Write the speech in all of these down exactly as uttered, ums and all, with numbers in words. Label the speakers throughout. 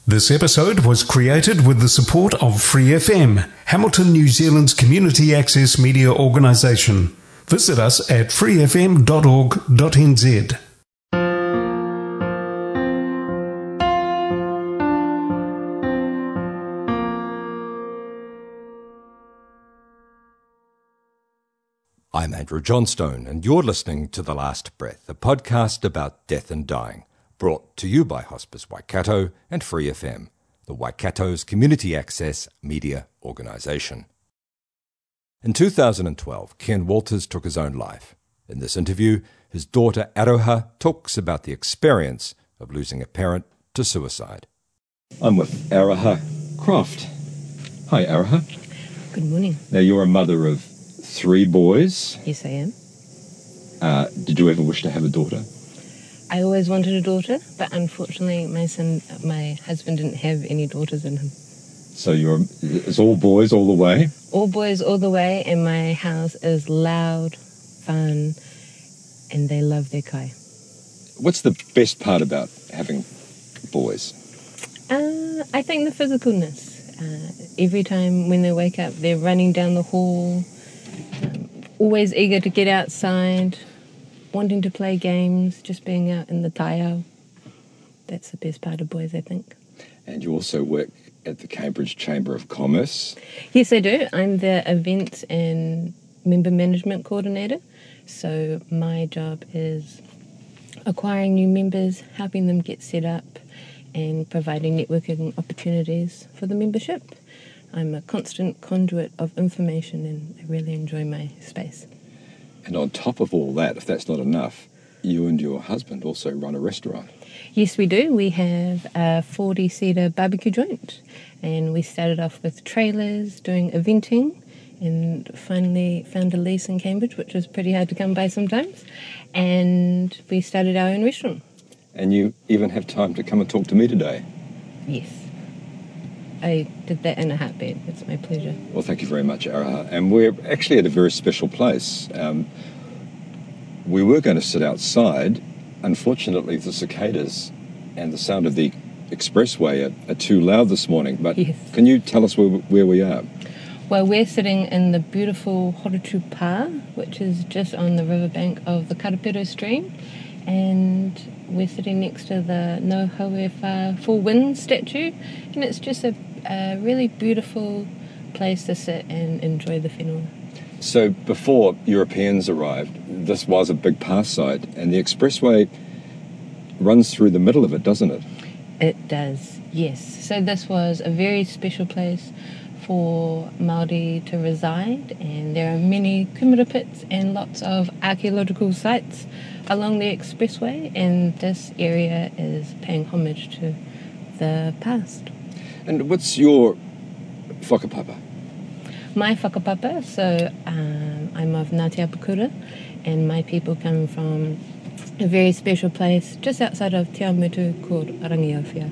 Speaker 1: This episode was created with the support of Free F M, Hamilton, New Zealand's community access media organisation. Visit us at free f m dot org dot n z.
Speaker 2: I'm Andrew Johnstone, and you're listening to The Last Breath, a podcast about death and dying, brought to you by Hospice Waikato and Free F M, the Waikato's community access media organisation. In two thousand twelve, Ken Walters took his own life. In this interview, his daughter Aroha talks about the experience of losing a parent to suicide. I'm with Aroha Croft. Hi, Aroha.
Speaker 3: Good morning.
Speaker 2: Now, you're a mother of three boys.
Speaker 3: Yes, I am.
Speaker 2: Uh, did you ever wish to have a daughter?
Speaker 3: I always wanted a daughter, but unfortunately my son, my husband didn't have any daughters in him.
Speaker 2: So you're, it's all boys all the way?
Speaker 3: All boys all the way, and my house is loud, fun, and they love their kai.
Speaker 2: What's the best part about having boys?
Speaker 3: Uh, I think the physicalness. Uh, every time when they wake up, they're running down the hall, um, always eager to get outside, wanting to play games, just being out in the taiao. That's the best part of boys, I think.
Speaker 2: And you also work at the Cambridge Chamber of Commerce.
Speaker 3: Yes, I do. I'm the events and member management coordinator. So my job is acquiring new members, helping them get set up, and providing networking opportunities for the membership. I'm a constant conduit of information, and I really enjoy my space.
Speaker 2: And on top of all that, if that's not enough, you and your husband also run a restaurant.
Speaker 3: Yes, we do. We have a forty-seater barbecue joint, and we started off with trailers, doing eventing, and finally found a lease in Cambridge, which was pretty hard to come by sometimes, and we started our own restaurant.
Speaker 2: And you even have time to come and talk to me today.
Speaker 3: Yes. I did that in a heartbeat. It's my pleasure.
Speaker 2: Well, thank you very much, Aroha. And we're actually at a very special place. Um, we were going to sit outside. Unfortunately, the cicadas and the sound of the expressway are, are too loud this morning. But
Speaker 3: yes.
Speaker 2: Can you tell us where, where we are?
Speaker 3: Well, we're sitting in the beautiful Horutu Pā, which is just on the riverbank of the Karapiro stream. And we're sitting next to the No Haue Wha Four Winds statue. And it's just a, a really beautiful place to sit and enjoy the whenua.
Speaker 2: So before Europeans arrived, this was a big pā site, and the expressway runs through the middle of it, doesn't it?
Speaker 3: It does, yes. So this was a very special place for Māori to reside, and there are many kumara pits and lots of archaeological sites along the expressway, and this area is paying homage to the past.
Speaker 2: And what's your whakapapa?
Speaker 3: My whakapapa, so um, I'm of Ngāti Apakura, and my people come from a very special place just outside of Te Awamutu called Rangiowhia.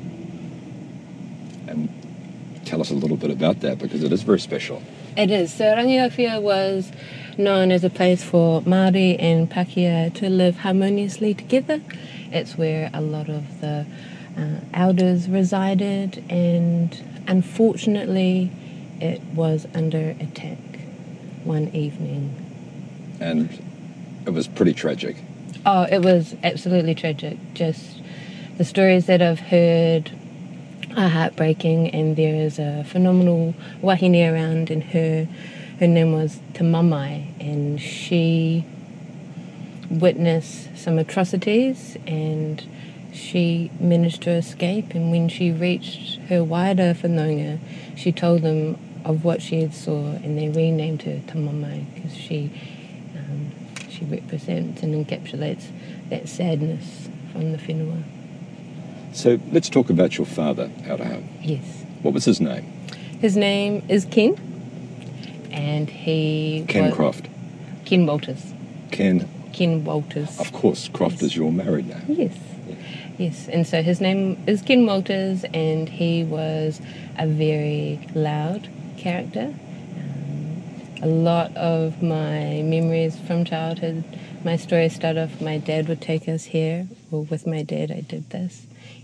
Speaker 2: And tell us a little bit about that, because it is very special.
Speaker 3: It is. So Rangiowhia was known as a place for Māori and Pākehā to live harmoniously together. It's where a lot of the uh, elders resided, and unfortunately it was under attack one evening.
Speaker 2: And it was pretty tragic.
Speaker 3: Oh, it was absolutely tragic. Just the stories that I've heard are heartbreaking, and there is a phenomenal wahine around, and her her name was Te Mamai, and she witnessed some atrocities, and she managed to escape, and when she reached her wider whanaunga, she told them of what she had saw, and they renamed her Te Mamai because she um, she represents and encapsulates that sadness from the whenua.
Speaker 2: So let's talk about your father, Aroha.
Speaker 3: Yes.
Speaker 2: What was his name?
Speaker 3: His name is Ken, and he
Speaker 2: Ken
Speaker 3: was
Speaker 2: Croft.
Speaker 3: Ken Walters.
Speaker 2: Ken.
Speaker 3: Ken Walters.
Speaker 2: Of course, Croft
Speaker 3: Yes.
Speaker 2: is your married name.
Speaker 3: Yes.
Speaker 2: Yeah.
Speaker 3: Yes, and so his name is Ken Walters, and he was a very loud character. Um, a lot of my memories from childhood, my stories start off, my dad would take us here, or with my dad I did this,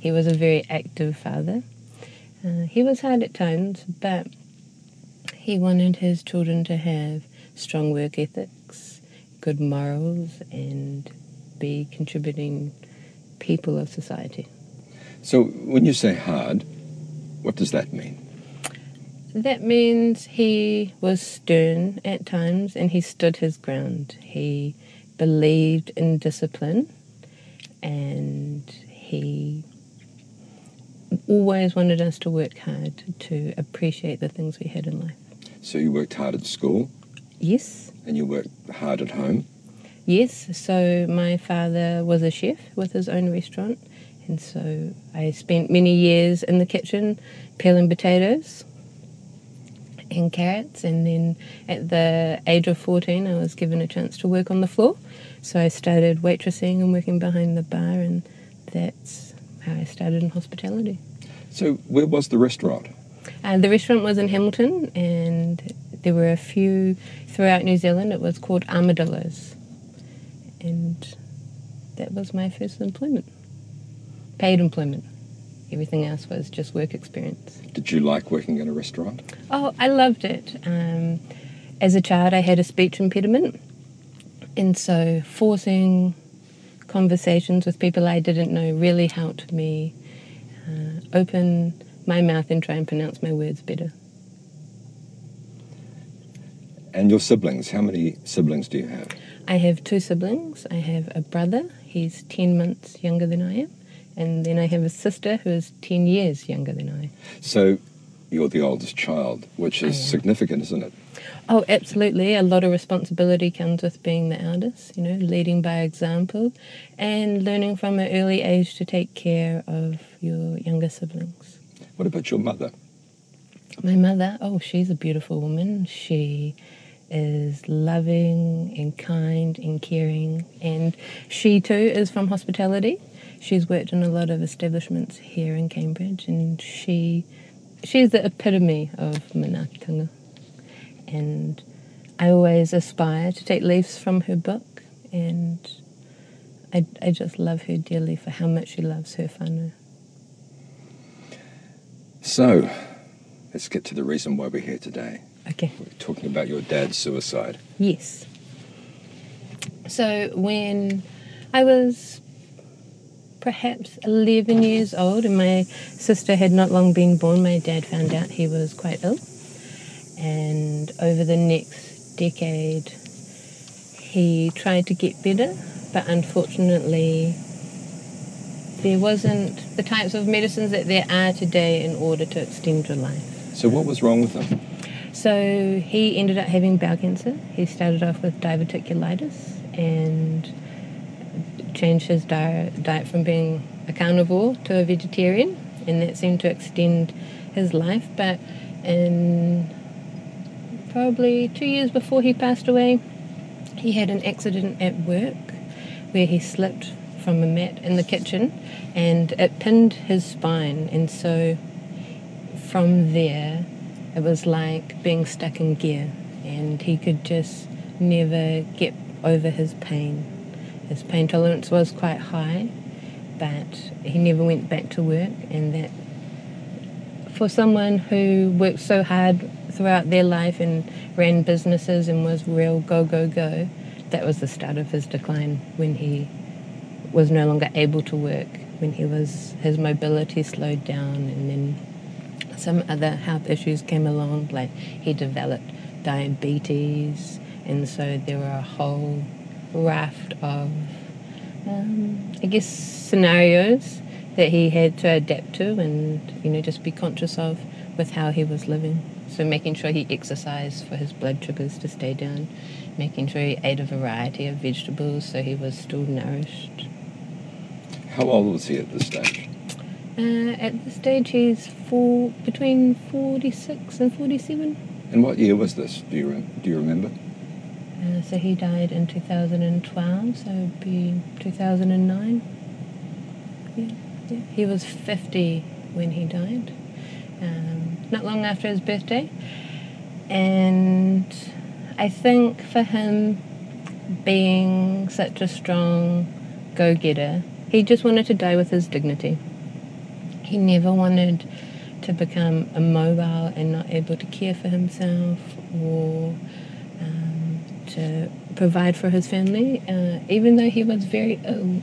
Speaker 3: he was a very active father. Uh, he was hard at times, but he wanted his children to have strong work ethics, good morals, and be contributing people of society.
Speaker 2: So when you say hard, what does that mean?
Speaker 3: That means he was stern at times and he stood his ground. He believed in discipline and he always wanted us to work hard to appreciate the things we had in life.
Speaker 2: So you worked hard at school?
Speaker 3: Yes.
Speaker 2: And you worked hard at home?
Speaker 3: Yes. So my father was a chef with his own restaurant, and so I spent many years in the kitchen peeling potatoes and carrots, and then at the age of fourteen I was given a chance to work on the floor. So I started waitressing and working behind the bar, and that's how I started in hospitality.
Speaker 2: So where was the restaurant?
Speaker 3: Uh, the restaurant was in Hamilton, and there were a few throughout New Zealand. It was called Armadillos, and that was my first employment. Paid employment. Everything else was just work experience.
Speaker 2: Did you like working in a restaurant?
Speaker 3: Oh, I loved it. Um, as a child, I had a speech impediment, and so forcing conversations with people I didn't know really helped me uh, open my mouth and try and pronounce my words better.
Speaker 2: And your siblings, how many siblings do you have?
Speaker 3: I have two siblings. I have a brother, he's ten months younger than I am, and then I have a sister who is ten years younger than I.
Speaker 2: So you're the oldest child, which is significant, isn't it?
Speaker 3: Oh, absolutely. A lot of responsibility comes with being the eldest, you know, leading by example and learning from an early age to take care of your younger siblings.
Speaker 2: What about your mother?
Speaker 3: My mother, oh, she's a beautiful woman. She is loving and kind and caring, and she too is from hospitality. She's worked in a lot of establishments here in Cambridge, and she she's the epitome of manaakitanga. And I always aspire to take leaves from her book, and I, I just love her dearly for how much she loves her whānau.
Speaker 2: So, let's get to the reason why we're here today.
Speaker 3: Okay.
Speaker 2: We're talking about your dad's suicide.
Speaker 3: Yes. So when I was perhaps eleven years old and my sister had not long been born, my dad found out he was quite ill. And over the next decade, he tried to get better, but unfortunately, there wasn't the types of medicines that there are today in order to extend your life.
Speaker 2: So what was wrong with him?
Speaker 3: So he ended up having bowel cancer. He started off with diverticulitis and changed his diet, diet from being a carnivore to a vegetarian, and that seemed to extend his life. But in probably two years before he passed away, he had an accident at work where he slipped from a mat in the kitchen and it pinned his spine, and so from there it was like being stuck in gear, and he could just never get over his pain. His pain tolerance was quite high, but he never went back to work, and that for someone who worked so hard throughout their life and ran businesses and was real go, go, go, that was the start of his decline when he was no longer able to work, when he was his mobility slowed down, and then some other health issues came along, like he developed diabetes, and so there were a whole raft of, um, I guess, scenarios that he had to adapt to and, you know, just be conscious of with how he was living. So making sure he exercised for his blood sugars to stay down, making sure he ate a variety of vegetables so he was still nourished.
Speaker 2: How old was he at this stage?
Speaker 3: Uh, at this stage, he's four, between forty-six and forty-seven.
Speaker 2: And what year was this? Do you re- do you remember?
Speaker 3: Uh, so he died in two thousand twelve, so it would be two thousand nine. Yeah, yeah. He was fifty when he died, um, not long after his birthday. And I think for him, being such a strong go-getter, he just wanted to die with his dignity. he never wanted to become immobile and not able to care for himself or um, to provide for his family. Uh, even though he was very ill,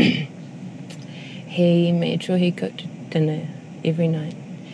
Speaker 3: he made sure he cooked dinner every night.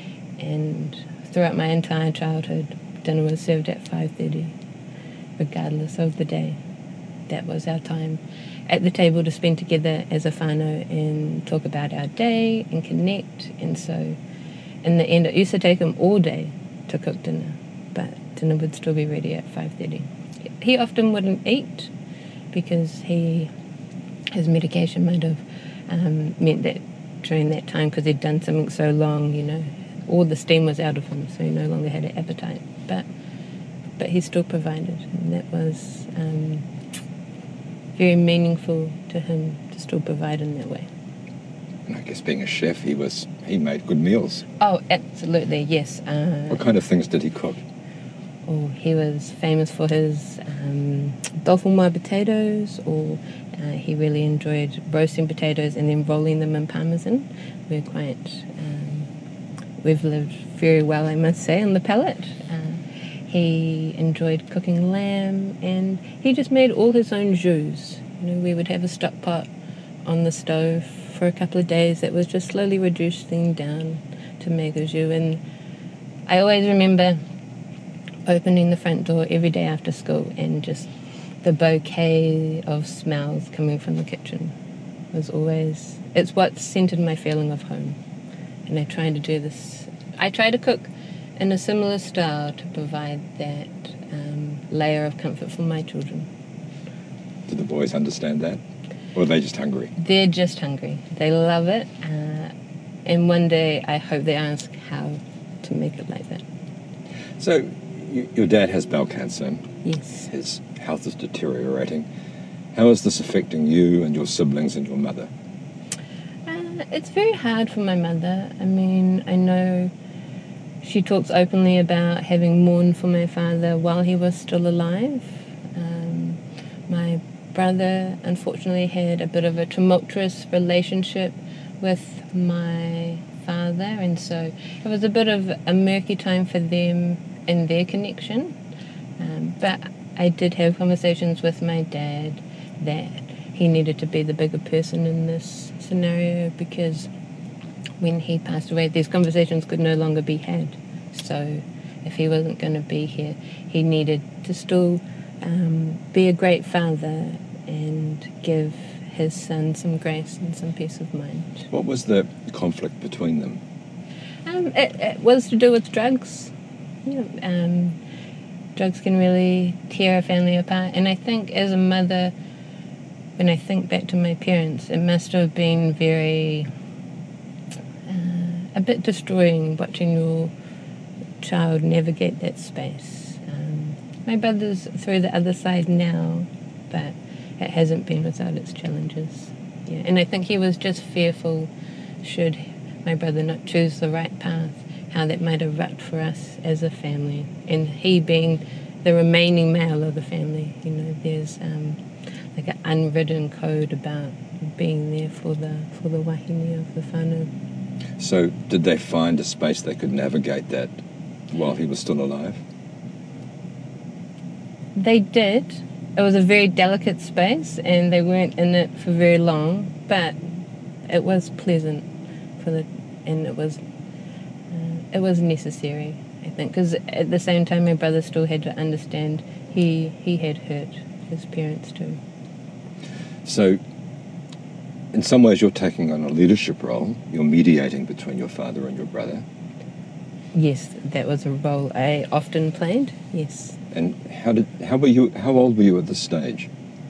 Speaker 3: And throughout my entire childhood, dinner was served at five thirty, regardless of the day. That was our time at the table to spend together as a whānau and talk about our day and connect. And so in the end, it used to take him all day to cook dinner, but dinner would still be ready at five thirty. He often wouldn't eat because he his medication might have um, meant that during that time, because he'd done something so long, you know, all the steam was out of him, so he no longer had an appetite. But but he still provided, and that was um, very meaningful to him to still provide in that way.
Speaker 2: And I guess being a chef, he was he made good meals.
Speaker 3: Oh, absolutely, yes. Uh,
Speaker 2: What kind of things did he cook?
Speaker 3: Oh, he was famous for his um, dolphinwa potatoes, or uh, he really enjoyed roasting potatoes and then rolling them in parmesan. We're quite, um, we've lived very well, I must say, on the palate. Uh, he enjoyed cooking lamb, and he just made all his own jus. You know, we would have a stock pot on the stove for a couple of days that was just slowly reducing down to make a jus. And I always remember opening the front door every day after school and just the bouquet of smells coming from the kitchen was always, it's what centered my feeling of home. And I tried to do this, I try to cook in a similar style to provide that um, layer of comfort for my children.
Speaker 2: Did the boys understand that? Or are they just hungry?
Speaker 3: They're just hungry. They love it. Uh, and one day I hope they ask how to make it like that.
Speaker 2: So, you, your dad has bowel cancer.
Speaker 3: Yes.
Speaker 2: His health is deteriorating. How is this affecting you and your siblings and your mother?
Speaker 3: Uh, it's very hard for my mother. I mean, I know she talks openly about having mourned for my father while he was still alive. Um, my brother, unfortunately, had a bit of a tumultuous relationship with my father, and so it was a bit of a murky time for them in their connection. Um, but I did have conversations with my dad that he needed to be the bigger person in this scenario, because when he passed away, these conversations could no longer be had. So if he wasn't going to be here, he needed to still um, be a great father and give his son some grace and some peace of mind.
Speaker 2: What was the conflict between them?
Speaker 3: Um, it, it was to do with drugs. You know, um, drugs can really tear a family apart. And I think as a mother, when I think back to my parents, it must have been very, uh, a bit destroying watching your child navigate that space. Um, my brother's through the other side now, but it hasn't been without its challenges. Yeah, and I think he was just fearful, should my brother not choose the right path, how that might erupt for us as a family. And he being the remaining male of the family, you know, there's um, like an unwritten code about being there for the for the wahine of the whānau.
Speaker 2: So did they find a space they could navigate that while he was still alive?
Speaker 3: They did. It was a very delicate space, and they weren't in it for very long, but it was pleasant for the, and it was uh, it was necessary, I think, because at the same time my brother still had to understand he he had hurt his parents too.
Speaker 2: So in some ways you're taking on a leadership role. You're mediating between your father and your brother.
Speaker 3: Yes, that was a role I often played. Yes.
Speaker 2: And how did how were you how old were you at this stage?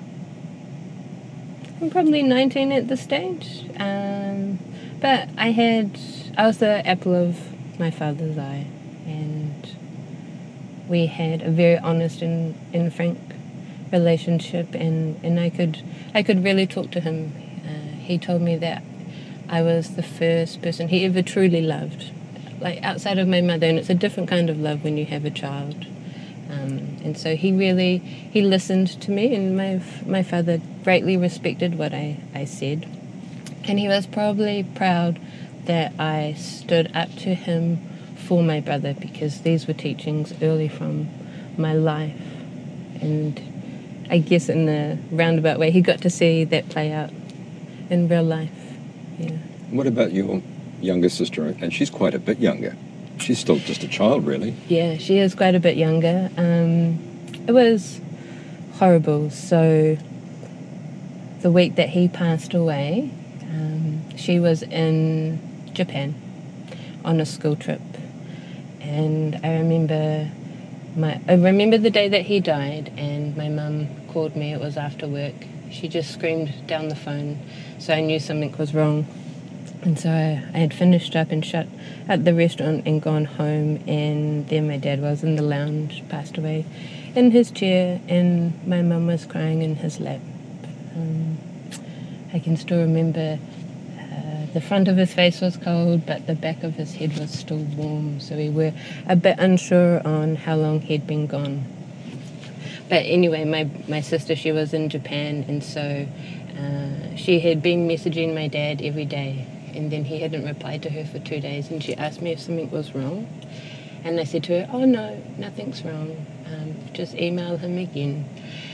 Speaker 3: I'm probably nineteen at this stage, um, but I had I was the apple of my father's eye, and we had a very honest and, and frank relationship, and, and I could I could really talk to him. Uh, he told me that I was the first person he ever truly loved, like outside of my mother, and it's a different kind of love when you have a child. Um, and so he really, he listened to me, and my my father greatly respected what I, I said. And he was probably proud that I stood up to him for my brother, because these were teachings early from my life. And I guess in the roundabout way, he got to see that play out in real life. Yeah.
Speaker 2: What about your younger sister? And she's quite a bit younger. She's still just a child, really.
Speaker 3: Yeah, she is quite a bit younger. Um, it was horrible. So the week that he passed away, um, she was in Japan on a school trip. And I remember my I remember the day that he died, and my mum called me. It was after work. She just screamed down the phone, so I knew something was wrong. And so I, I had finished up and shut at the restaurant and gone home, and there my dad was in the lounge, passed away in his chair, and my mum was crying in his lap. Um, I can still remember uh, the front of his face was cold, but the back of his head was still warm, so we were a bit unsure on how long he'd been gone. But anyway, my, my sister, she was in Japan, and so uh, she had been messaging my dad every day, and then he hadn't replied to her for two days, and she asked me if something was wrong. And I said to her, oh no, nothing's wrong, um, just email him again.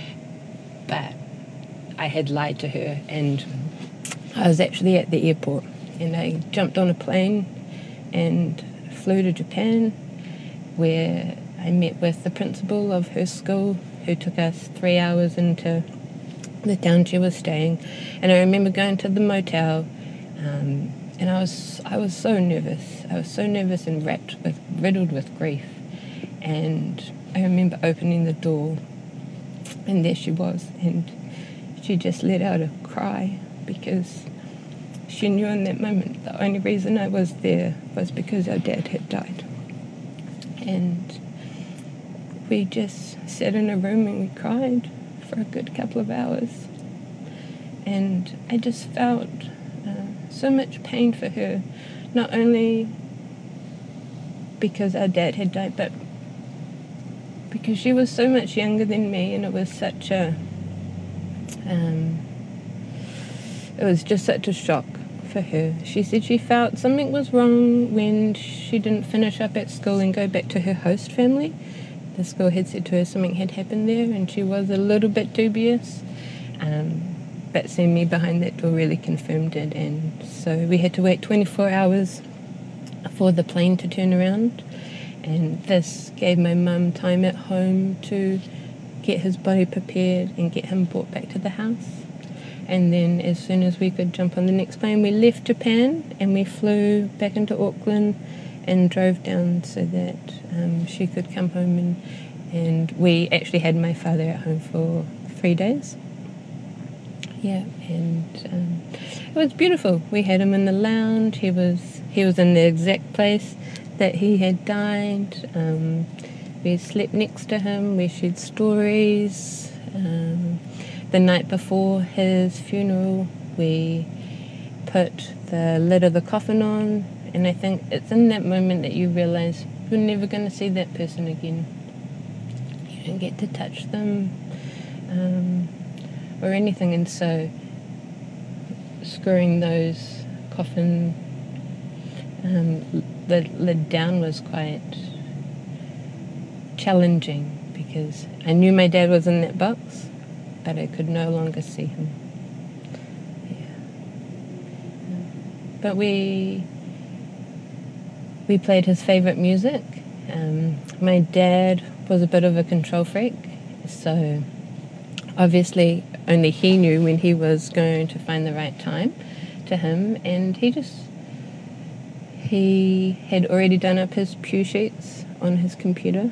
Speaker 3: But I had lied to her, and I was actually at the airport, and I jumped on a plane and flew to Japan, where I met with the principal of her school, who took us three hours into the town she was staying. And I remember going to the motel, um, and I was I was so nervous. I was so nervous and wrapped with riddled with grief. And I remember opening the door, and there she was, and she just let out a cry, because she knew in that moment the only reason I was there was because our dad had died. And we just sat in a room and we cried for a good couple of hours. And I just felt uh, so much pain for her, not only because our dad had died, but because she was so much younger than me, and it was such a, um, it was just such a shock for her. She said she felt something was wrong when she didn't finish up at school and go back to her host family. The school had said to her something had happened there, and she was a little bit dubious. Um, but seeing me behind that door really confirmed it, and so we had to wait twenty-four hours for the plane to turn around, and this gave my mum time at home to get his body prepared and get him brought back to the house. And then as soon as we could jump on the next plane, we left Japan and we flew back into Auckland and drove down so that um, she could come home, and, and we actually had my father at home for three days. Yeah, and um, it was beautiful. We had him in the lounge. He was he was in the exact place that he had died. Um, we slept next to him. We shared stories. Um, the night before his funeral, we put the lid of the coffin on, and I think it's in that moment that you realise you're never going to see that person again. You don't get to touch them um, or anything, and so screwing those coffin um, the lid down was quite challenging, because I knew my dad was in that box, but I could no longer see him. Yeah. But we we played his favourite music. Um, my dad was a bit of a control freak, so obviously only he knew when he was going to find the right time to him, and he just he had already done up his pew sheets on his computer.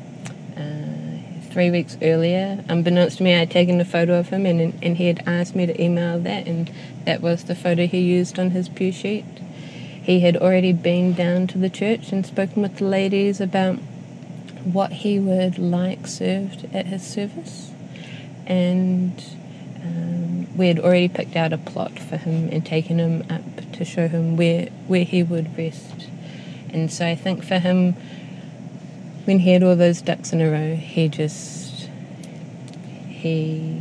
Speaker 3: Three weeks earlier, unbeknownst to me, I had taken a photo of him, and and he had asked me to email that, and that was the photo he used on his pew sheet. He had already been down to the church and spoken with the ladies about what he would like served at his service, and um, we had already picked out a plot for him and taken him up to show him where where he would rest. And so I think for him, when he had all those ducks in a row, he just, he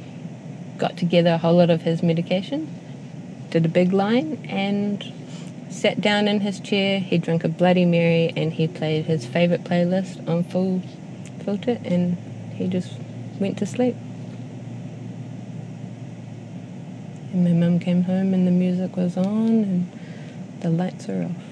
Speaker 3: got together a whole lot of his medication, did a big line, and sat down in his chair, he drank a Bloody Mary, and he played his favourite playlist on full filter, and he just went to sleep. And my mum came home and the music was on and the lights were off.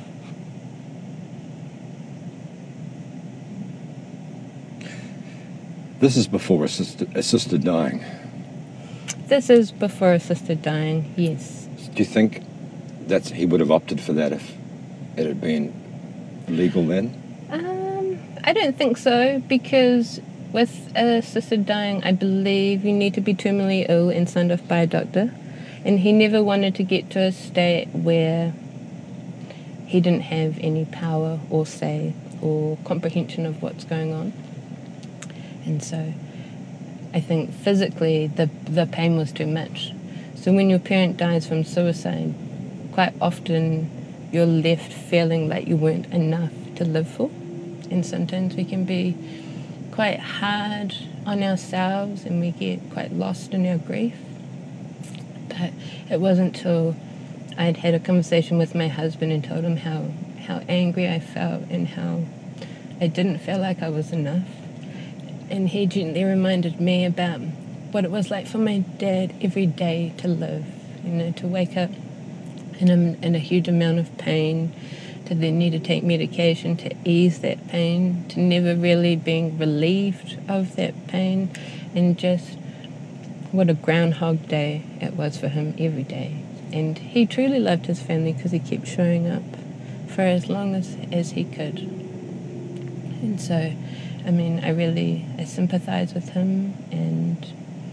Speaker 2: This is before assisted, assisted dying.
Speaker 3: This is before assisted dying, yes.
Speaker 2: Do you think that he would have opted for that if it had been legal then?
Speaker 3: Um, I don't think so, because with assisted dying, I believe you need to be terminally ill and signed off by a doctor. And he never wanted to get to a state where he didn't have any power or say or comprehension of what's going on. And so I think physically the the pain was too much. So when your parent dies from suicide, quite often you're left feeling like you weren't enough to live for. And sometimes we can be quite hard on ourselves and we get quite lost in our grief. But it wasn't until I'd had a conversation with my husband and told him how, how angry I felt and how I didn't feel like I was enough. And he gently reminded me about what it was like for my dad every day to live, you know, to wake up in a, in a huge amount of pain, to then need to take medication to ease that pain, to never really being relieved of that pain, and just what a groundhog day it was for him every day. And he truly loved his family because he kept showing up for as long as, as he could. And so, I mean, I really I sympathize with him, and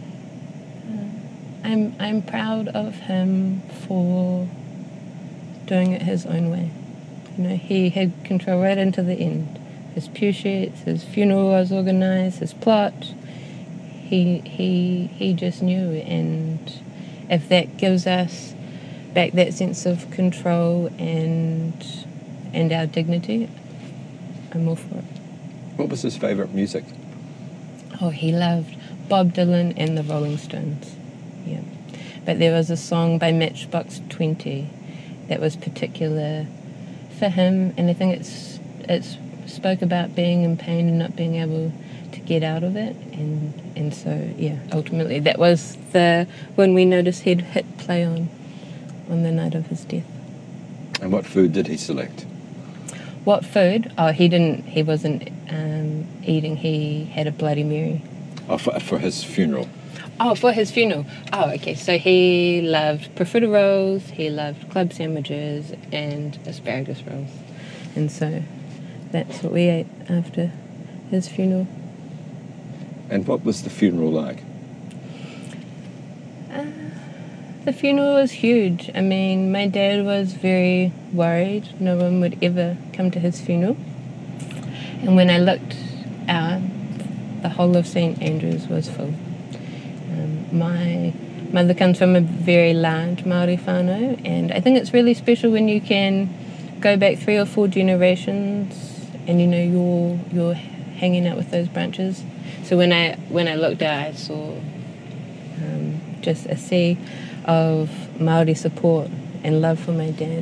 Speaker 3: uh, I'm I'm proud of him for doing it his own way. You know, he had control right into the end. His pew sheets, his funeral was organised, his plot. He he he just knew, and if that gives us back that sense of control and and our dignity, I'm all for it.
Speaker 2: What was his favourite music?
Speaker 3: Oh, he loved Bob Dylan and the Rolling Stones. Yeah. But there was a song by Matchbox twenty that was particular for him, and I think it's it's spoke about being in pain and not being able to get out of it, and and so yeah, ultimately that was the when we noticed he'd hit play on on the night of his death.
Speaker 2: And what food did he select?
Speaker 3: What food? Oh, he didn't. He wasn't um, eating. He had a Bloody Mary.
Speaker 2: Oh, for, for his funeral.
Speaker 3: Oh, for his funeral. Oh, okay. So he loved prosciutto rolls. He loved club sandwiches and asparagus rolls, and so that's what we ate after his funeral.
Speaker 2: And what was the funeral like?
Speaker 3: Uh, the funeral was huge. I mean, my dad was very worried no one would ever come to his funeral. And when I looked out, the whole of Saint Andrews was full. Um, my mother comes from a very large Māori whānau, and I think it's really special when you can go back three or four generations and, you know, you're, you're hanging out with those branches. So when I when I looked out, I saw um, just a sea of Māori support and love for my dad.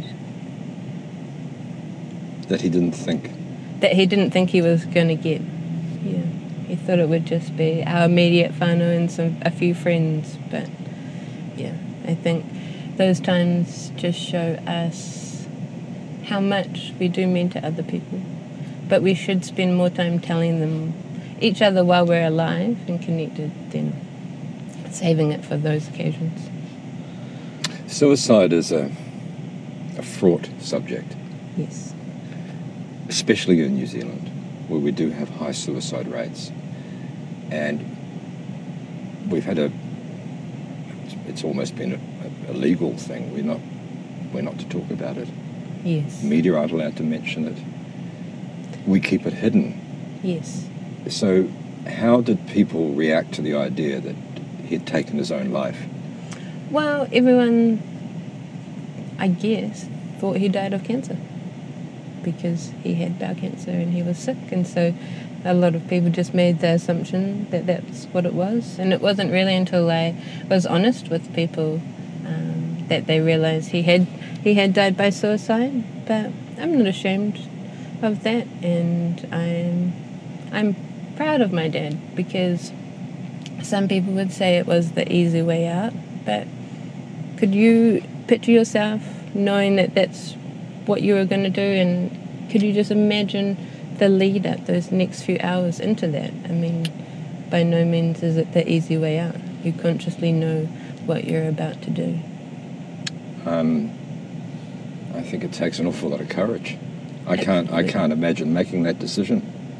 Speaker 2: That he didn't think?
Speaker 3: That he didn't think he was going to get. Yeah, he thought it would just be our immediate whānau and some a few friends. But yeah, I think those times just show us how much we do mean to other people. But we should spend more time telling them each other while we're alive and connected than saving it for those occasions.
Speaker 2: Suicide is a, a fraught subject.
Speaker 3: Yes.
Speaker 2: Especially in New Zealand, where we do have high suicide rates. And we've had a, it's almost been a, a legal thing. We're not, we're not to talk about it.
Speaker 3: Yes.
Speaker 2: Media aren't allowed to mention it. We keep it hidden.
Speaker 3: Yes.
Speaker 2: So how did people react to the idea that he'd taken his own life?
Speaker 3: Well, everyone, I guess, thought he died of cancer because he had bowel cancer and he was sick, and so a lot of people just made the assumption that that's what it was. And it wasn't really until I was honest with people um, that they realised he had he had died by suicide, but I'm not ashamed of that, and I'm I'm proud of my dad, because some people would say it was the easy way out, but could you picture yourself knowing that that's what you were going to do, and could you just imagine the lead up, those next few hours into that? I mean, by no means is it the easy way out. You consciously know what you're about to do.
Speaker 2: Um, I think it takes an awful lot of courage. I can't. I can't imagine making that decision.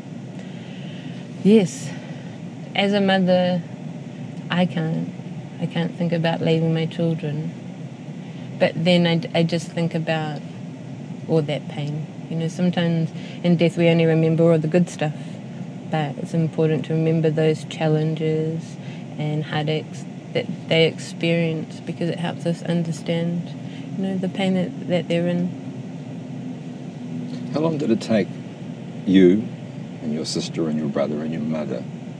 Speaker 3: Yes, as a mother, I can't. I can't think about leaving my children. But then I, I just think about all that pain. You know, sometimes in death we only remember all the good stuff, but it's important to remember those challenges and heartaches that they experience, because it helps us understand, you know, the pain that, that they're in.
Speaker 2: How long did it take you and your sister and your brother and your mother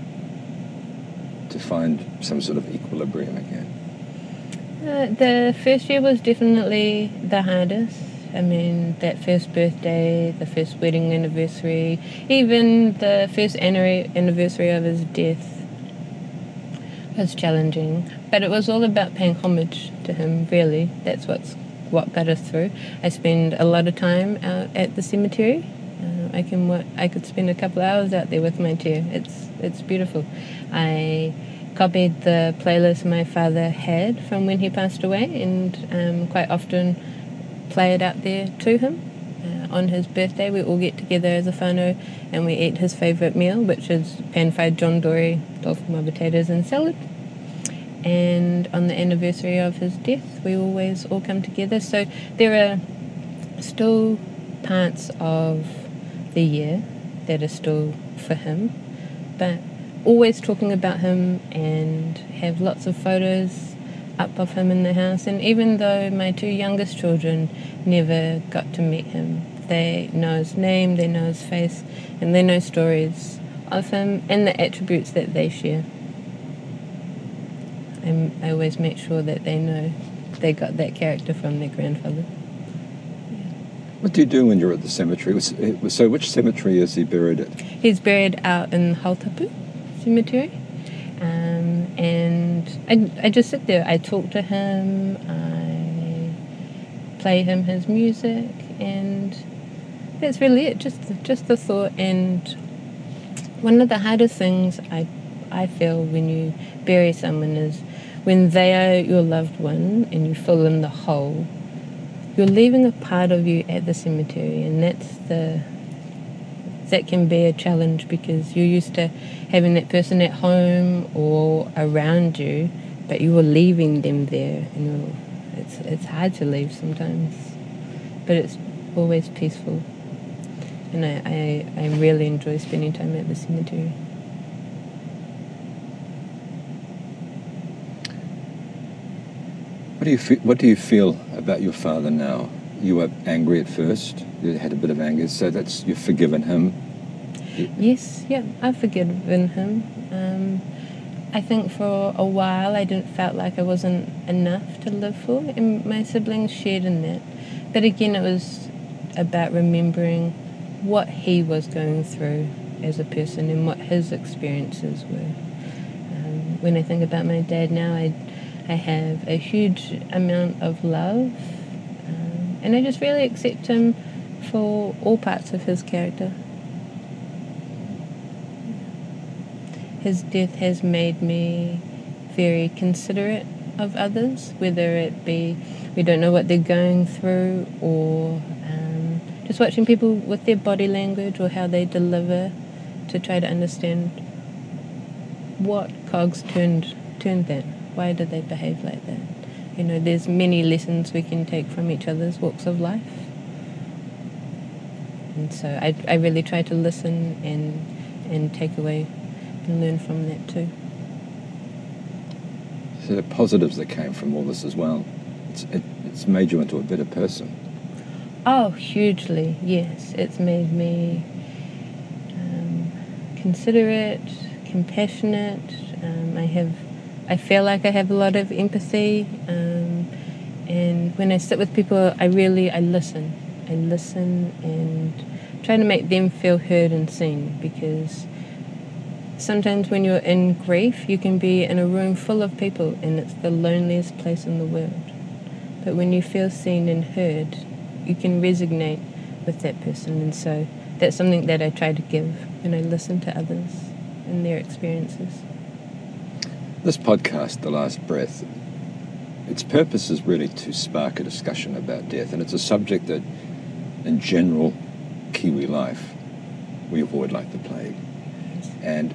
Speaker 2: to find some sort of equilibrium again?
Speaker 3: Uh, the first year was definitely the hardest. I mean, that first birthday, the first wedding anniversary, even the first anniversary of his death was challenging. But it was all about paying homage to him, really. That's what's what got us through. I spend a lot of time out at the cemetery. Uh, I can work, I could spend a couple of hours out there with my chair. It's it's beautiful. I copied the playlist my father had from when he passed away, and um, quite often play it out there to him. Uh, on his birthday, we all get together as a whānau and we eat his favourite meal, which is pan-fried John Dory, tofu potatoes and salad. And on the anniversary of his death, we always all come together. So there are still parts of the year that are still for him, but always talking about him, and have lots of photos up of him in the house. And even though my two youngest children never got to meet him, they know his name, they know his face, and they know stories of him and the attributes that they share. And I always make sure that they know they got that character from their grandfather. Yeah.
Speaker 2: What do you do when you're at the cemetery? So which cemetery is he buried at?
Speaker 3: He's buried out in Hautapu Cemetery. Um, and I, I just sit there. I talk to him, I play him his music, and that's really it, just, just the thought. And one of the hardest things I, I feel when you bury someone is when they are your loved one and you fill in the hole, you're leaving a part of you at the cemetery, and that's the that can be a challenge, because you're used to having that person at home or around you, but you are leaving them there, and you're, it's it's hard to leave sometimes, but it's always peaceful, and I, I, I really enjoy spending time at the cemetery.
Speaker 2: What do you fe- what do you feel about your father now? You were angry at first. You had a bit of anger, so that's you've forgiven him.
Speaker 3: Yes, yeah, I've forgiven him. Um, I think for a while I didn't felt like I wasn't enough to live for, and my siblings shared in that. But again, it was about remembering what he was going through as a person and what his experiences were. Um, when I think about my dad now, I, I have a huge amount of love. And I just really accept him for all parts of his character. His death has made me very considerate of others, whether it be we don't know what they're going through, or um, just watching people with their body language or how they deliver, to try to understand what cogs turned turned that. Why did they behave like that? You know, there's many lessons we can take from each other's walks of life. And so I, I really try to listen and and take away and learn from that too.
Speaker 2: So the positives that came from all this as well. It's, it, it's made you into a better person.
Speaker 3: Oh, hugely, yes. It's made me um, considerate, compassionate. Um, I have, I feel like I have a lot of empathy, um, And when I sit with people, I really, I listen. I listen and try to make them feel heard and seen, because sometimes when you're in grief, you can be in a room full of people and it's the loneliest place in the world. But when you feel seen and heard, you can resonate with that person. And so that's something that I try to give when I listen to others and their experiences.
Speaker 2: This podcast, The Last Breath, its purpose is really to spark a discussion about death, and it's a subject that, in general, Kiwi life, we avoid like the plague. And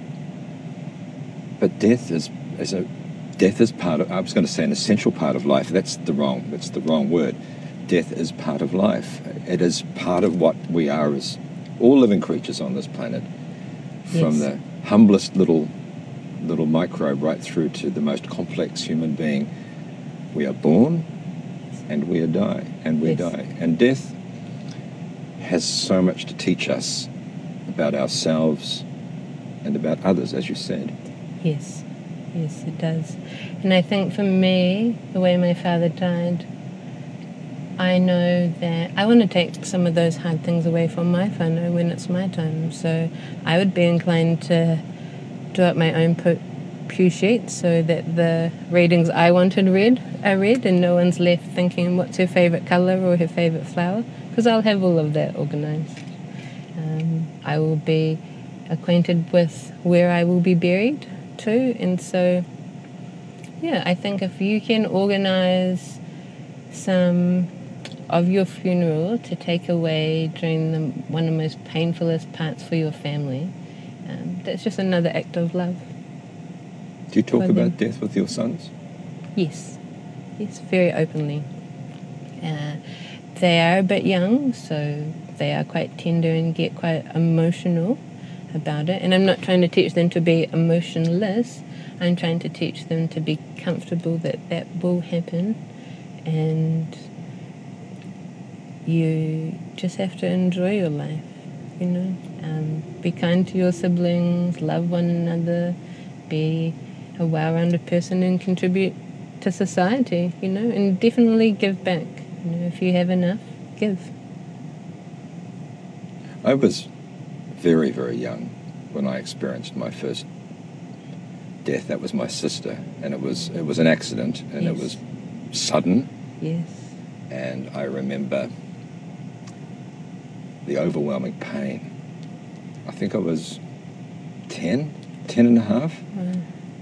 Speaker 2: but death is is a death is part of, I was going to say an essential part of life. That's the wrong that's the wrong word. Death is part of life. It is part of what we are as all living creatures on this planet, from
Speaker 3: Yes.
Speaker 2: the humblest little little microbe right through to the most complex human being. We are born, and we are die, and we
Speaker 3: Yes.
Speaker 2: die. And death has so much to teach us about ourselves and about others, as you said.
Speaker 3: Yes, yes, it does. And I think for me, the way my father died, I know that I want to take some of those hard things away from my whānau when it's my time. So I would be inclined to do up my own po- pew sheet so that the readings I wanted read are read, and no one's left thinking what's her favourite colour or her favourite flower, because I'll have all of that organised. Um, I will be acquainted with where I will be buried too, and so yeah, I think if you can organise some of your funeral to take away during the, one of the most painfulest parts for your family, um, that's just another act of love.
Speaker 2: Do you talk
Speaker 3: For them.
Speaker 2: about death with your sons?
Speaker 3: Yes, yes, very openly. Uh, they are a bit young, so they are quite tender and get quite emotional about it. And I'm not trying to teach them to be emotionless. I'm trying to teach them to be comfortable that that will happen, and you just have to enjoy your life, you know. Um, be kind to your siblings, love one another, be a well-rounded person and contribute to society, you know, and definitely give back. You know, if you have enough, give.
Speaker 2: I was very, very young when I experienced my first death. That was my sister, and it was it was an accident, and
Speaker 3: Yes.
Speaker 2: it was sudden,
Speaker 3: Yes.
Speaker 2: and I remember the overwhelming pain. I think I was ten, ten and a half.
Speaker 3: Wow.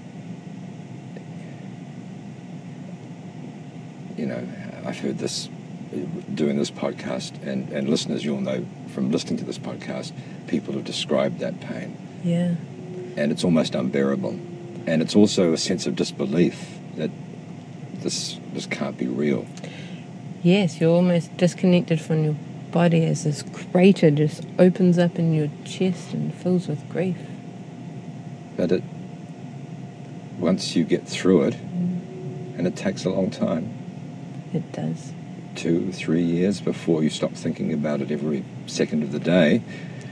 Speaker 2: You know, I've heard this doing this podcast, and, and listeners, you'll know from listening to this podcast, people have described that pain,
Speaker 3: Yeah.
Speaker 2: and it's almost unbearable. And it's also a sense of disbelief that this this can't be real.
Speaker 3: Yes, you're almost disconnected from your body as this crater just opens up in your chest and fills with grief.
Speaker 2: But it, once you get through it, and it takes a long time,
Speaker 3: It does.
Speaker 2: two, three years before you stop thinking about it every second of the day,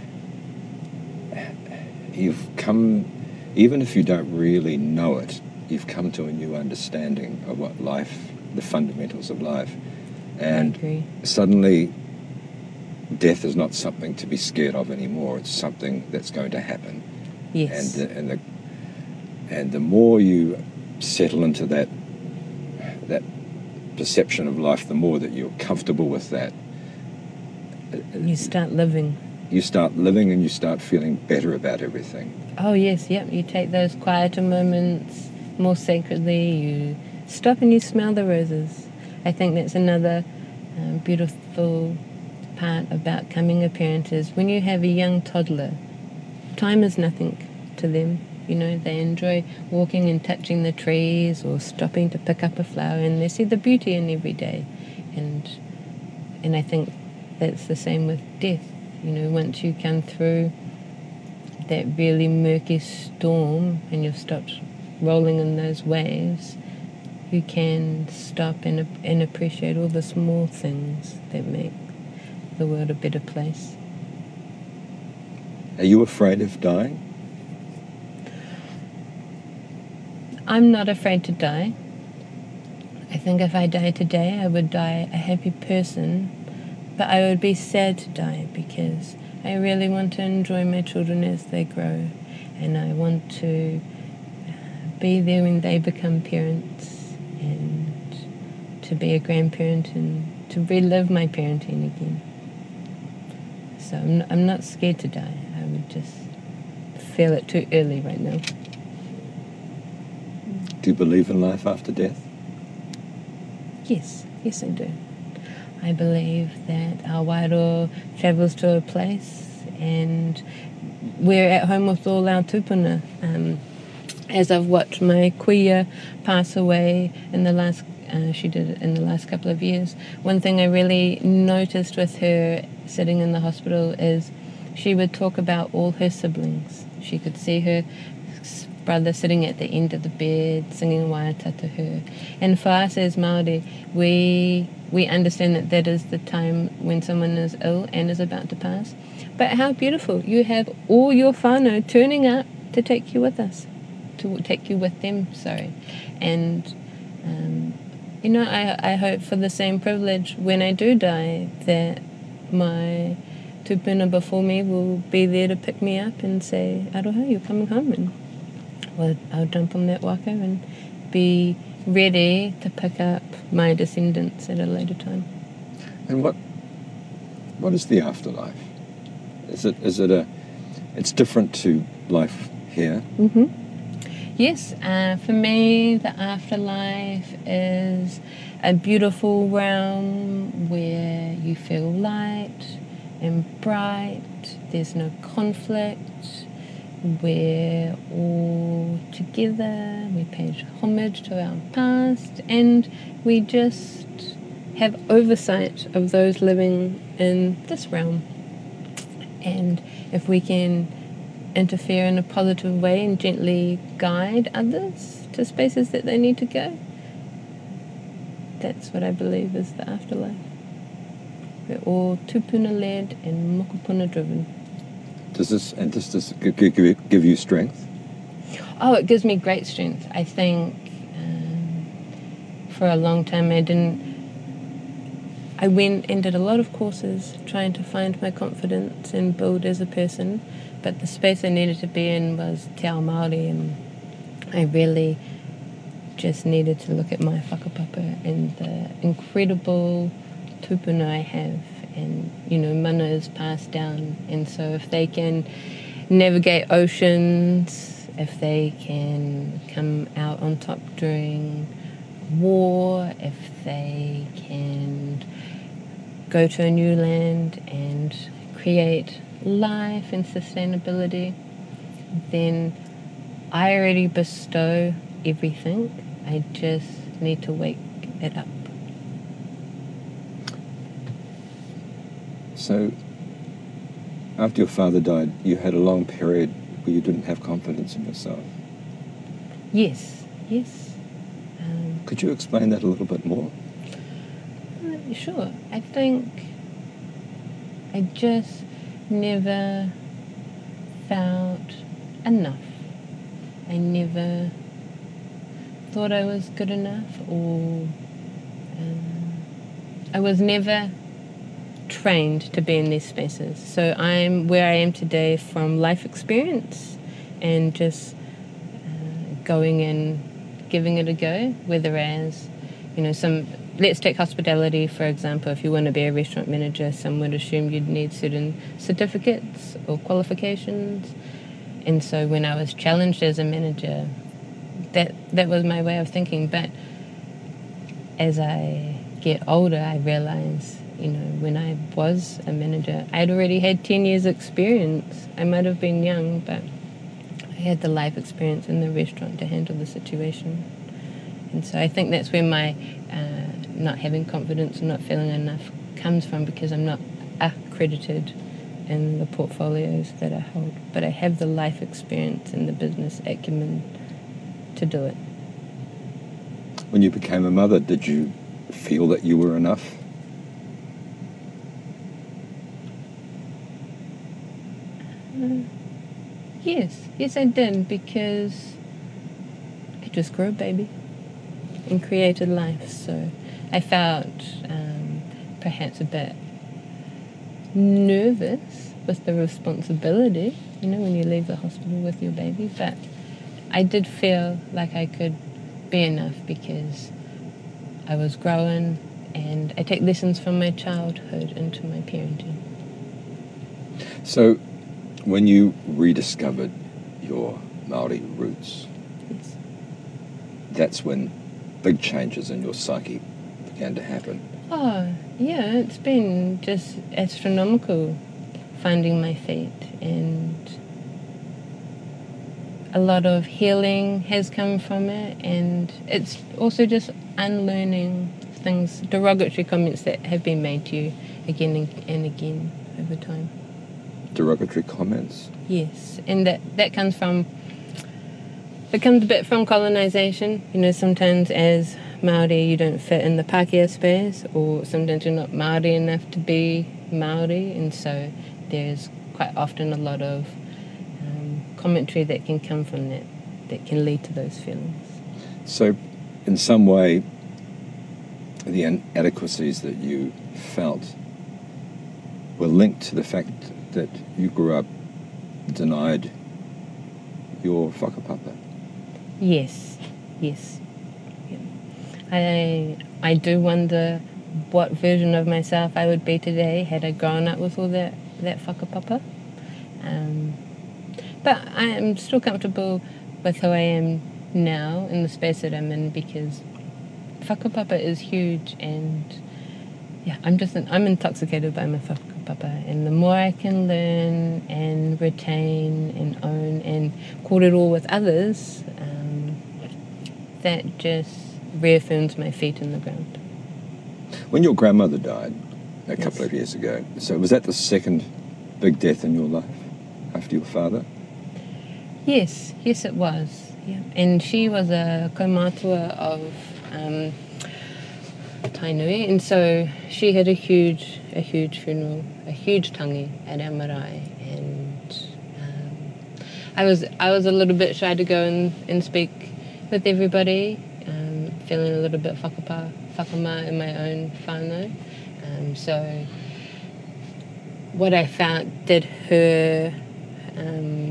Speaker 2: you've come, even if you don't really know it, you've come to a new understanding of what life, the fundamentals of life. And
Speaker 3: I agree.
Speaker 2: suddenly, death is not something to be scared of anymore. It's something that's going to happen.
Speaker 3: Yes.
Speaker 2: And the, and the and the more you settle into that that perception of life, the more that you're comfortable with that,
Speaker 3: you start living.
Speaker 2: you start living, and you start feeling better about everything.
Speaker 3: Oh yes, yep. You take those quieter moments more sacredly. You stop and you smell the roses. I think that's another um, beautiful part about coming a parent is when you have a young toddler, time is nothing to them. You know, they enjoy walking and touching the trees or stopping to pick up a flower, and they see the beauty in every day. And and I think that's the same with death. You know, once you come through that really murky storm and you've stopped rolling in those waves, you can stop and, and appreciate all the small things that make the world a better place.
Speaker 2: Are you afraid of dying?
Speaker 3: I'm not afraid to die. I think if I died today, I would die a happy person, but I would be sad to die because I really want to enjoy my children as they grow, and I want to uh, be there when they become parents, and to be a grandparent and to relive my parenting again. So I'm not, I'm not scared to die. I would just feel it too early right now.
Speaker 2: Do you believe in life after death?
Speaker 3: Yes, yes I do. I believe that our wairoa travels to a place and we're at home with all our tupuna. Um, as I've watched my kuia pass away in the last, uh, she did it in the last couple of years, one thing I really noticed with her sitting in the hospital is she would talk about all her siblings. She could see her brother sitting at the end of the bed singing waiata to her. And for us as Māori, we we understand that that is the time when someone is ill and is about to pass. But how beautiful. You have all your whānau turning up to take you with us, to take you with them, sorry. And, um, you know, I, I hope for the same privilege when I do die that my tupuna before me will be there to pick me up and say, aroha, you're coming home. And well, I'll jump on that waka and be ready to pick up my descendants at a later time.
Speaker 2: And what what is the afterlife? Is it is it a? It's different to life here.
Speaker 3: Mm-hmm. Yes, uh, for me, the afterlife is a beautiful realm where you feel light and bright. There's no conflict. We're all together, we pay homage to our past, and we just have oversight of those living in this realm. And if we can interfere in a positive way and gently guide others to spaces that they need to go, that's what I believe is the afterlife. We're all tupuna-led and mokopuna-driven.
Speaker 2: Does this and does this give you strength?
Speaker 3: Oh, it gives me great strength. I think um, for a long time I didn't. I went and did a lot of courses trying to find my confidence and build as a person, but the space I needed to be in was Te Ao Māori, and I really just needed to look at my whakapapa and the incredible tupuna I have. And, you know, mana is passed down. And so if they can navigate oceans, if they can come out on top during war, if they can go to a new land and create life and sustainability, then I already bestow everything. I just need to wake it up.
Speaker 2: So, after your father died, you had a long period where you didn't have confidence in yourself.
Speaker 3: Yes, yes. Um,
Speaker 2: Could you explain that a little bit more?
Speaker 3: uh, sure. I think I just never felt enough. I never thought I was good enough, or um, I was never trained to be in these spaces. So I'm where I am today from life experience and just uh, going and giving it a go, whether as, you know, some, let's take hospitality, for example. If you want to be a restaurant manager, some would assume you'd need certain certificates or qualifications. And so when I was challenged as a manager, that, that was my way of thinking. But as I get older, I realize, you know, when I was a manager, I'd already had ten years experience. I might have been young, but I had the life experience in the restaurant to handle the situation. And so I think that's where my uh, not having confidence and not feeling enough comes from, because I'm not accredited in the portfolios that I hold. But I have the life experience and the business acumen to do it.
Speaker 2: When you became a mother, did you feel that you were enough?
Speaker 3: Uh, yes, yes I did, because I just grew a baby. and created life. So I felt um, perhaps a bit nervous with the responsibility, you know, when you leave the hospital with your baby, but I did feel like I could be enough because I was growing and I take lessons from my childhood into my parenting.
Speaker 2: So when you rediscovered your Māori roots,
Speaker 3: Yes.
Speaker 2: that's when big changes in your psyche began to happen.
Speaker 3: Oh, yeah, it's been just astronomical finding my feet, and a lot of healing has come from it, and it's also just unlearning things, derogatory comments that have been made to you again and again over time.
Speaker 2: Derogatory comments?
Speaker 3: Yes, and that, that comes from, it comes a bit from colonisation. You know, sometimes as Māori you don't fit in the Pākehā space, or sometimes you're not Māori enough to be Māori, and so there's quite often a lot of um, commentary that can come from that, that can lead to those feelings.
Speaker 2: So in some way, the inadequacies that you felt were linked to the fact that you grew up denied your whakapapa.
Speaker 3: Yes, yes. Yeah. I I do wonder what version of myself I would be today had I grown up with all that, that whakapapa. Um, but I am still comfortable with who I am now in the space that I'm in, because whakapapa is huge, and yeah, I'm just I'm intoxicated by my whakapapa, and the more I can learn and retain and own and call it all with others, um, that just reaffirms my feet in the ground.
Speaker 2: When your grandmother died a
Speaker 3: Yes.
Speaker 2: couple of years ago, so was that the second big death in your life after your father?
Speaker 3: Yes, yes it was. Yeah. And she was a kaumātua of um, Tainui, and so she had a huge, a huge funeral, a huge tangi at our marae, and um, I was, I was a little bit shy to go and, and speak with everybody, um, feeling a little bit whakapa, whakama in my own whānau. Um, so what I found did her, um,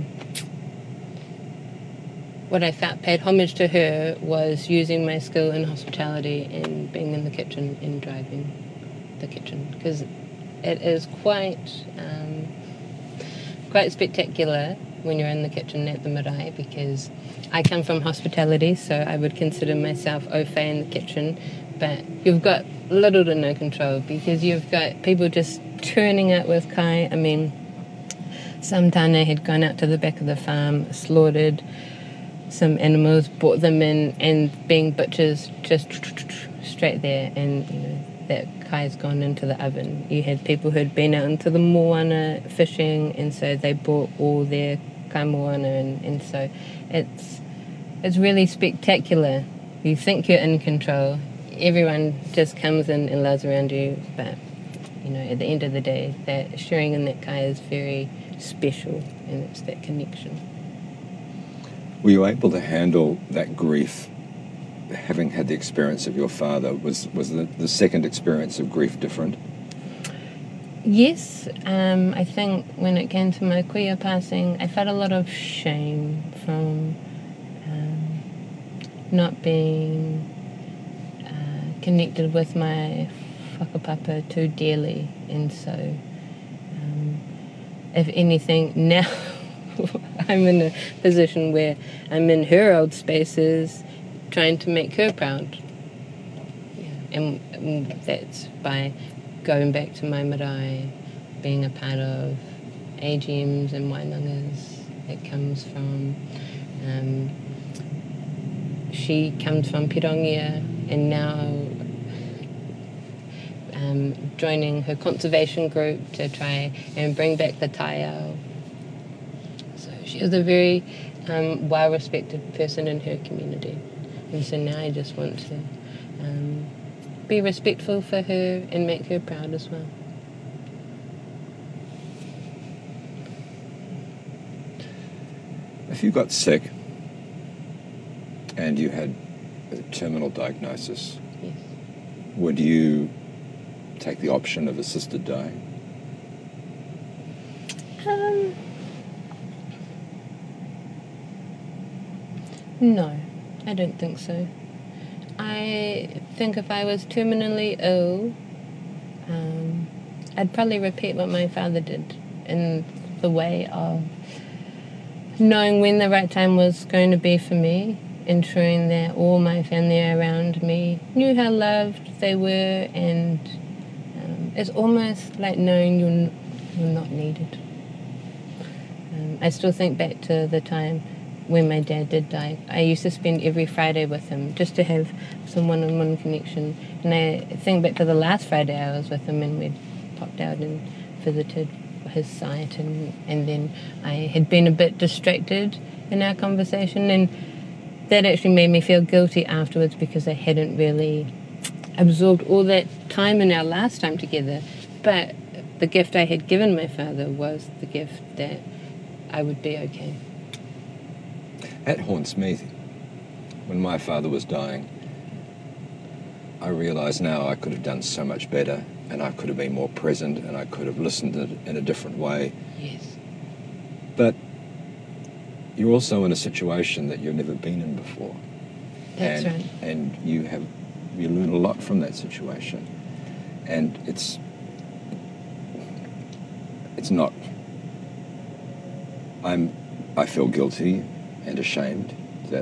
Speaker 3: what I felt paid homage to her was using my skill in hospitality and being in the kitchen and driving the kitchen, because it is quite um, quite spectacular when you're in the kitchen at the marae, because I come from hospitality, so I would consider myself au fait in the kitchen, but you've got little to no control because you've got people just turning up with kai. I mean, some tāne had gone out to the back of the farm, slaughtered some animals, brought them in, and being butchers just straight there, and you know that kai's gone into the oven. You had people who had been out into the moana fishing, and so they brought all their kai moana, and, and so it's it's really spectacular. You think you're in control, everyone just comes in and loves around you, but you know at the end of the day, that sharing in that kai is very special, and it's that connection.
Speaker 2: Were you able to handle that grief, having had the experience of your father? Was was the, the second experience of grief different?
Speaker 3: Yes, um, I think when it came to my kuia passing, I felt a lot of shame from um, not being uh, connected with my whakapapa too dearly, and so um, if anything, now I'm in a position where I'm in her old spaces trying to make her proud. Yeah. And, and that's by going back to my marae, being a part of A G Ms and wainangas. It comes from, um, she comes from Pirongia, and now um, joining her conservation group to try and bring back the taiao. She was a very um, well-respected person in her community, and so now I just want to um, be respectful for her and make her proud as well.
Speaker 2: If you got sick and you had a terminal diagnosis,
Speaker 3: Yes.
Speaker 2: would you take the option of assisted dying?
Speaker 3: Um, no, I don't think so. I think if I was terminally ill, um, I'd probably repeat what my father did in the way of knowing when the right time was going to be for me, ensuring that all my family around me knew how loved they were, and um, it's almost like knowing you're, n- you're not needed. Um, I still think back to the time when my dad did die. I used to spend every Friday with him just to have some one-on-one connection. And I think back to the last Friday I was with him, and we'd popped out and visited his site, and, and then I had been a bit distracted in our conversation, and that actually made me feel guilty afterwards because I hadn't really absorbed all that time in our last time together. But the gift I had given my father was the gift that I would be okay.
Speaker 2: That haunts me. When my father was dying, I realise now I could have done so much better, and I could have been more present, and I could have listened in a different way.
Speaker 3: Yes.
Speaker 2: But you're also in a situation that you've never been in before.
Speaker 3: That's
Speaker 2: and,
Speaker 3: right.
Speaker 2: And you have you learn a lot from that situation. And it's it's not I'm I feel guilty and ashamed that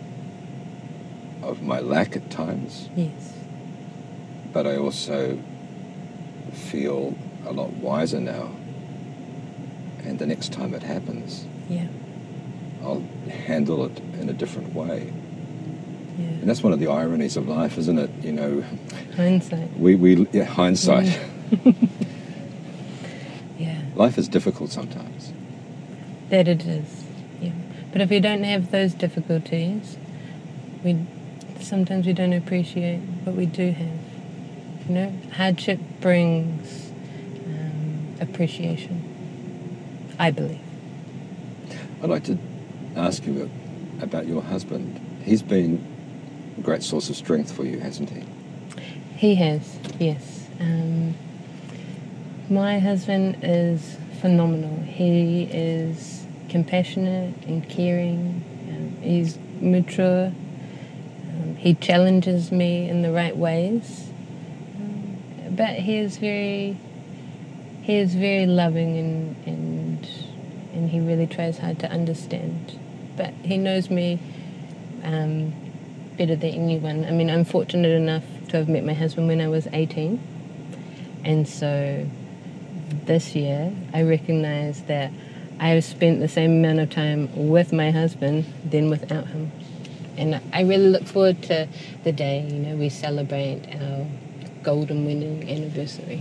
Speaker 2: of my lack at times.
Speaker 3: Yes.
Speaker 2: But I also feel a lot wiser now, and the next time it happens,
Speaker 3: Yeah.
Speaker 2: I'll handle it in a different way.
Speaker 3: Yeah.
Speaker 2: And that's one of the ironies of life, isn't it? You know,
Speaker 3: Hindsight.
Speaker 2: we, we yeah, hindsight.
Speaker 3: Mm. Yeah.
Speaker 2: Life is difficult sometimes.
Speaker 3: That it is. Yeah. But if we don't have those difficulties, we sometimes we don't appreciate what we do have. You know, hardship brings um, appreciation, I believe.
Speaker 2: I'd like to ask you about your husband. He's been a great source of strength for you, hasn't he?
Speaker 3: He has, yes. Um, my husband is phenomenal. He is compassionate and caring. Um, he's mature. Um, he challenges me in the right ways. Um, but he is very, he is very loving, and and and he really tries hard to understand. But he knows me um, better than anyone. I mean, I'm fortunate enough to have met my husband when I was eighteen. And so this year, I recognise that I have spent the same amount of time with my husband than without him. And I really look forward to the day, you know, we celebrate our golden wedding anniversary.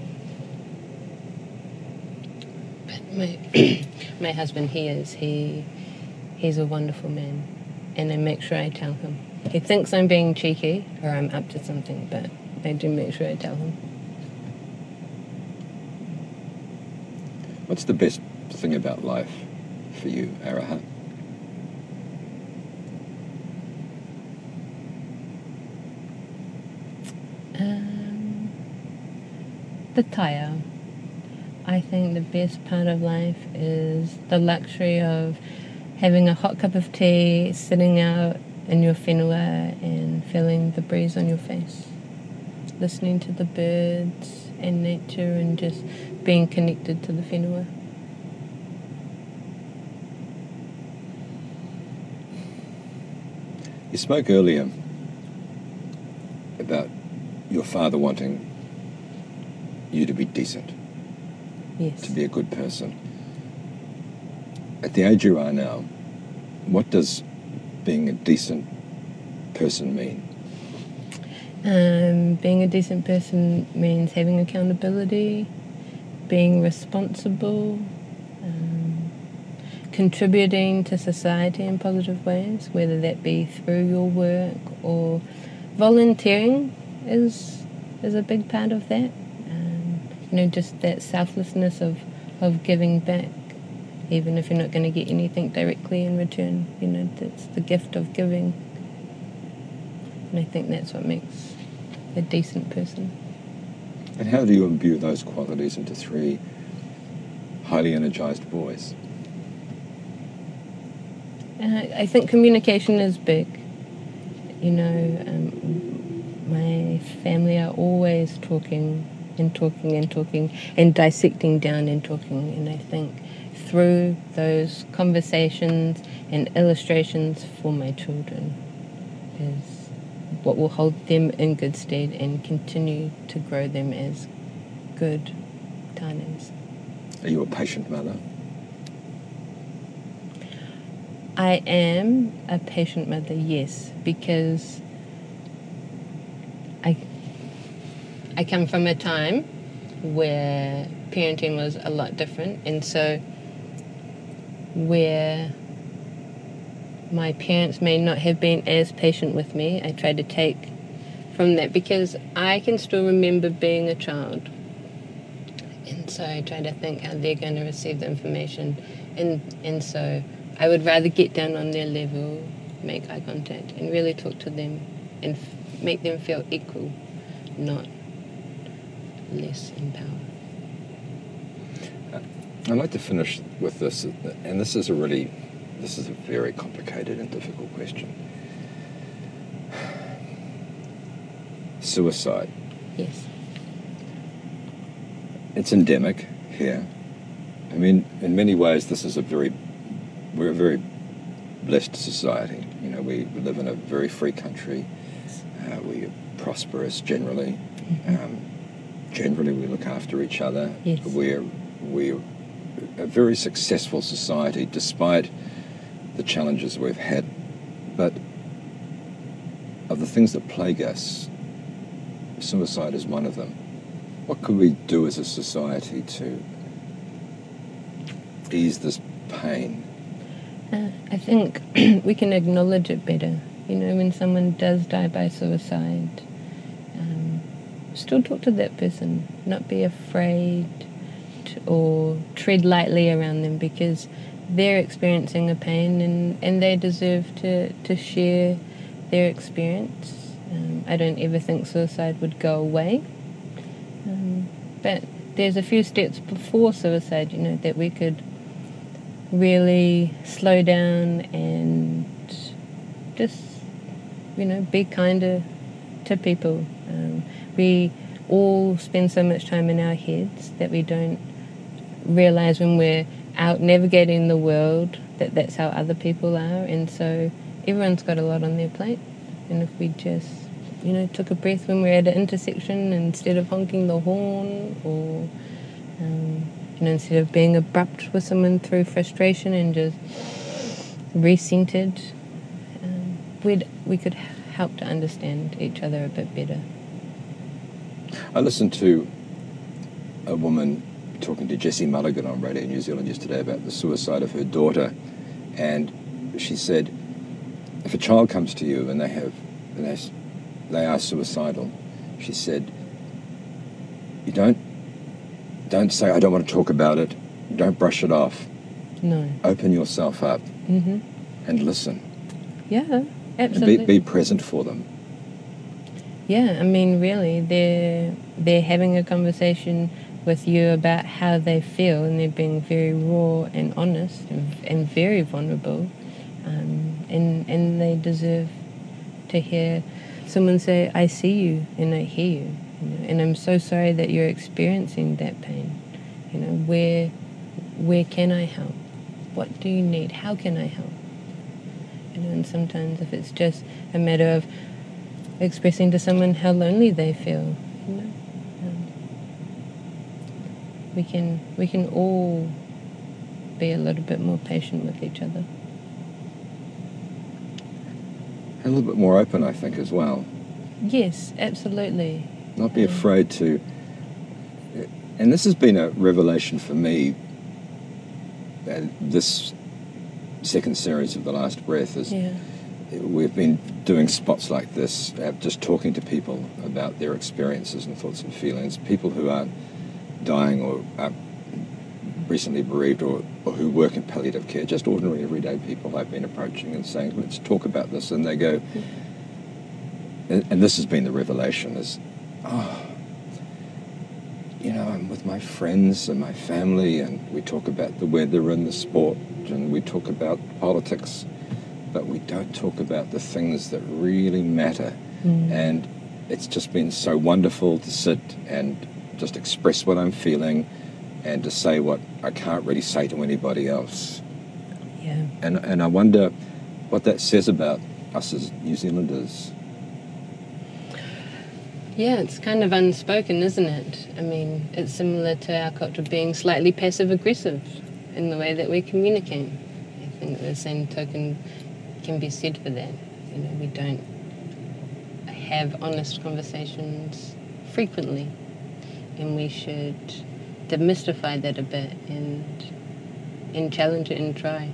Speaker 3: But my my husband, he is, he he's a wonderful man. And I make sure I tell him. He thinks I'm being cheeky or I'm up to something, but I do make sure I tell him.
Speaker 2: What's the best thing about life for you, Araha?
Speaker 3: Um, the tire. I think the best part of life is the luxury of having a hot cup of tea, sitting out in your whenua and feeling the breeze on your face, listening to the birds and nature and just being connected to the whenua.
Speaker 2: You spoke earlier about your father wanting you to be decent,
Speaker 3: Yes.
Speaker 2: to be a good person. At the age you are now, what does being a decent person mean?
Speaker 3: Um, being a decent person means having accountability, being responsible, um, contributing to society in positive ways, whether that be through your work or volunteering is is a big part of that. Um, you know, just that selflessness of, of giving back, even if you're not going to get anything directly in return. You know, that's the gift of giving. And I think that's what makes a decent person.
Speaker 2: And how do you imbue those qualities into three highly energized boys?
Speaker 3: Uh, I think communication is big. You know, um, my family are always talking and talking and talking and dissecting down and talking. And I think through those conversations and illustrations for my children is what will hold them in good stead and continue to grow them as good tānes.
Speaker 2: Are you a patient mother?
Speaker 3: I am a patient mother, yes, because I I come from a time where parenting was a lot different, and so where my parents may not have been as patient with me, I tried to take from that because I can still remember being a child. And so I try to think how they're going to receive the information, and and so I would rather get down on their level, make eye contact, and really talk to them and f- make them feel equal, not less in power.
Speaker 2: Uh, I'd like to finish with this, and this is a really, this is a very complicated and difficult question. Suicide.
Speaker 3: Yes.
Speaker 2: It's endemic here. I mean, in many ways, this is a very We're a very blessed society. You know, we live in a very free country. Uh, we are prosperous generally.
Speaker 3: Mm-hmm.
Speaker 2: Um, generally, we look after each other.
Speaker 3: Yes.
Speaker 2: We're we're a very successful society, despite the challenges we've had. But of the things that plague us, suicide is one of them. What could we do as a society to ease this pain?
Speaker 3: Uh, I think we can acknowledge it better. You know, when someone does die by suicide, um, still talk to that person, not be afraid to, or tread lightly around them, because they're experiencing a pain and, and they deserve to, to share their experience. Um, I don't ever think suicide would go away. Um, but there's a few steps before suicide, you know, that we could really slow down and just, you know, be kinder to people. Um, we all spend so much time in our heads that we don't realize when we're out navigating the world that that's how other people are, and so everyone's got a lot on their plate. And if we just, you know, took a breath when we're at an intersection instead of honking the horn, or um, you know, instead of being abrupt with someone through frustration and just recentered, um, we'd, we could help to understand each other a bit better.
Speaker 2: I listened to a woman talking to Jessie Mulligan on Radio New Zealand yesterday about the suicide of her daughter, and she said, if a child comes to you and they have, and they, they are suicidal, she said, you don't Don't say, I don't want to talk about it. Don't brush it off.
Speaker 3: No.
Speaker 2: Open yourself up
Speaker 3: Mm-hmm.
Speaker 2: and listen.
Speaker 3: Yeah, absolutely.
Speaker 2: And be, be present for them.
Speaker 3: Yeah, I mean, really, they're, they're having a conversation with you about how they feel, and they're being very raw and honest and, and very vulnerable. Um, and, and they deserve to hear someone say, I see you and I hear you. You know, and I'm so sorry that you're experiencing that pain. You know, where where can I help? What do you need? How can I help? You know, and sometimes if it's just a matter of expressing to someone how lonely they feel, you know, um, we can we can all be a little bit more patient with each other.
Speaker 2: And a little bit more open, I think, as well.
Speaker 3: Yes, absolutely.
Speaker 2: Not be afraid to, and this has been a revelation for me, uh, this second series of The Last Breath, is
Speaker 3: Yeah.
Speaker 2: we've been doing spots like this, uh, just talking to people about their experiences and thoughts and feelings, people who are dying or are recently bereaved, or, or who work in palliative care, just ordinary everyday people I've been approaching and saying, let's talk about this, and they go, and, and this has been the revelation, is, oh, you know, I'm with my friends and my family, and we talk about the weather and the sport, and we talk about politics, but we don't talk about the things that really matter. Mm. And it's just been so wonderful to sit and just express what I'm feeling and to say what I can't really say to anybody else.
Speaker 3: Yeah.
Speaker 2: And and I wonder what that says about us as New Zealanders.
Speaker 3: Yeah, it's kind of unspoken, isn't it? I mean, it's similar to our culture being slightly passive-aggressive in the way that we communicate. I think the same token can be said for that. You know, we don't have honest conversations frequently, and we should demystify that a bit and and challenge it and try.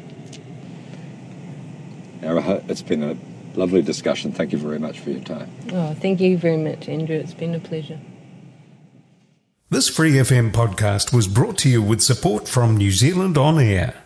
Speaker 2: Araha, it's been a lovely discussion. Thank you very much for your time.
Speaker 3: Oh, thank you very much, Andrew. It's been a pleasure.
Speaker 1: This Free F M podcast was brought to you with support from New Zealand On Air.